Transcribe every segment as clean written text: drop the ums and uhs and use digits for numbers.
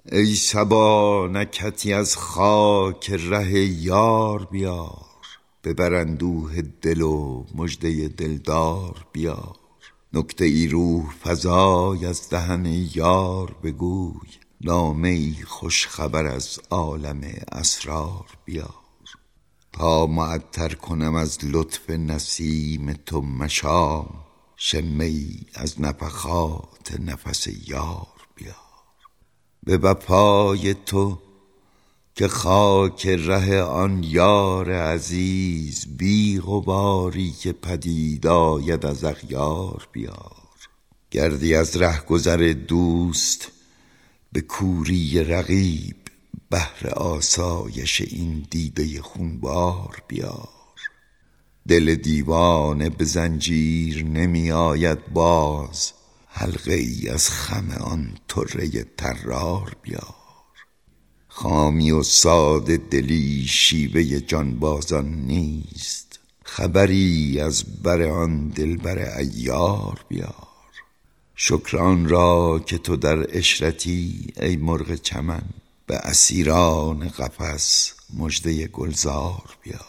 ای صبا نکهتی از خاک ره یار بیار، ببر اندوه دل و مژده دلدار بیار. نکته ای روح فزای از دهن یار بگوی، نامه ای خوش خبر از عالم اسرار بیار. تا معطر کنم از لطف نسیم تو مشام، شمه ای از نفخات نفس یار بیار. به وفای تو که خاک ره آن یار عزیز، بی غباری که پدید آید از اغیار بیار. گردی از رهگذر دوست به کوری رقیب، بهر آسایش این دیده خونبار بیار. دل دیوانه به زنجیر نمی آید باز، حلقه ای از خم آن طره طرار بیار. خامی و ساده دلی شیوه جانبازان نیست، خبری از بر آن دلبر عیار بیار. شکران را که تو در عشرتی ای مرغ چمن، به اسیران قفس مژده گلزار بیار.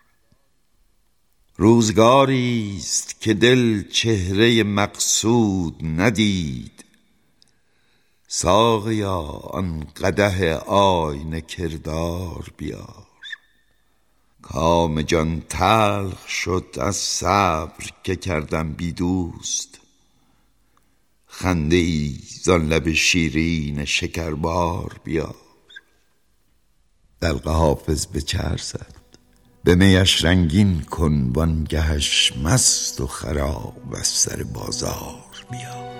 روزگاریست که دل چهره مقصود ندید، ساقیا آن قدح آینه کردار بیار. کام جان تلخ شد از صبر که کردم بی دوست، خنده ای زان لب شیرین شکربار بیار. دلق حافظ به چه ارزد، به میش رنگین کن وانگهش مست و خراب از سر بازار بیار.